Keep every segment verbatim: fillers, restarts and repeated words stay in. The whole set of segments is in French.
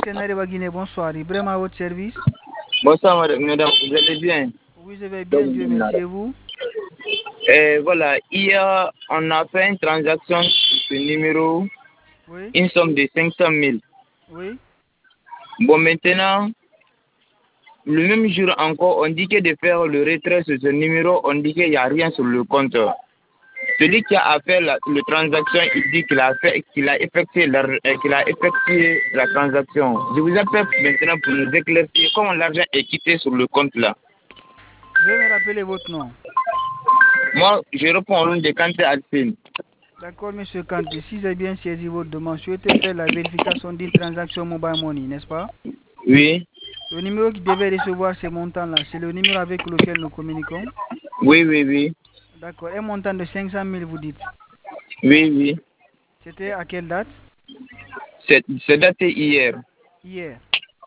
Sénaré Guinée, bonsoir. Ibrahim à votre service. Bonsoir, madame, vous allez bien? Oui, je vais bien, Dieu merci. Et vous? Et voilà, hier, on a fait une transaction sur ce numéro, Oui. une somme de cinq cent mille. Oui. Bon, maintenant, le même jour encore, on dit que de faire le retrait sur ce numéro, on dit qu'il n'y a rien sur le compte. Celui qui a fait la, la transaction, il dit qu'il a, fait, qu'il a, effectué la, qu'il a effectué la transaction. Je vous appelle maintenant pour nous éclaircir comment l'argent est quitté sur le compte là. Veuillez me rappeler votre nom. Moi, je réponds au nom de Kanté Alpine. D'accord, monsieur Kanté. Si j'ai bien saisi votre demande, souhaitez faire la vérification d'une transaction mobile money, n'est-ce pas? Oui. Le numéro qui devait recevoir ces montants-là, c'est le numéro avec lequel nous communiquons? Oui, oui, oui. D'accord. Un montant de cinq cent mille, vous dites? Oui, oui. C'était à quelle date? C'est daté hier. Hier.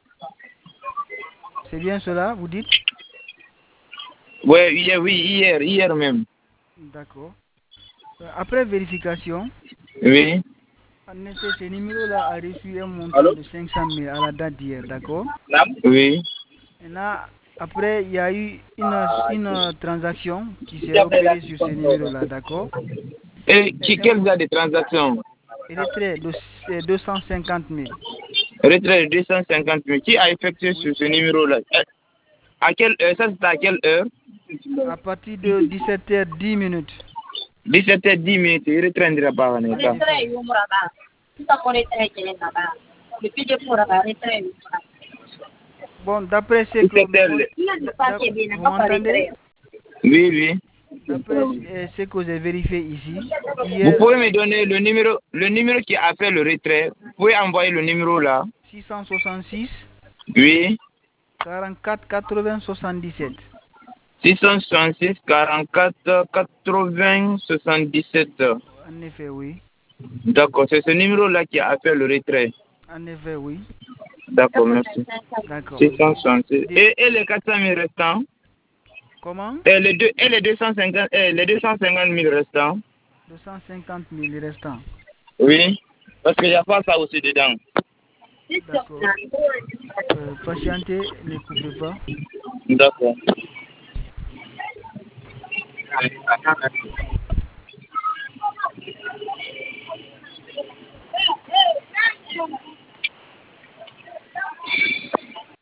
C'est bien cela, vous dites? Ouais, hier, oui, hier, hier même. D'accord. Après vérification, Oui. en effet, ce numéro-là a reçu un montant de cinq cent mille à la date d'hier, d'accord? Oui. Et là, après, il y a eu une, une transaction qui s'est opérée sur ce numéro-là, d'accord? Et qui, quel genre de transaction? Retrait de deux cent cinquante mille. Retrait de deux cent cinquante mille. Qui a effectué Oui. sur ce numéro-là? À quelle heure? Ça, c'est à quelle heure? À partir de dix-sept heures dix minutes. dix-sept heures dix minutes. Il retrait de la barre. Bon, d'après ce que... Vous m'entendez? Oui, oui. D'après ce que j'ai vérifié ici, Vous hier... pouvez me donner le numéro, le numéro qui a fait le retrait. Vous pouvez envoyer le numéro là. six cent soixante-six. Oui. quarante-quatre quatre-vingts soixante-dix-sept. six cent soixante-six quarante-quatre quatre-vingts soixante-dix-sept. En effet, oui. D'accord, c'est ce numéro-là qui a fait le retrait. En effet, oui. D'accord, merci. D'accord. six cent soixante-six. Et, et les quatre cent mille restants? Comment? Et les, deux, et les, deux cent cinquante, et les deux cent cinquante mille restants? deux cent cinquante mille restants. Oui, parce qu'il n'y a pas ça aussi dedans. D'accord. Euh, patientez, ne coupez pas. D'accord.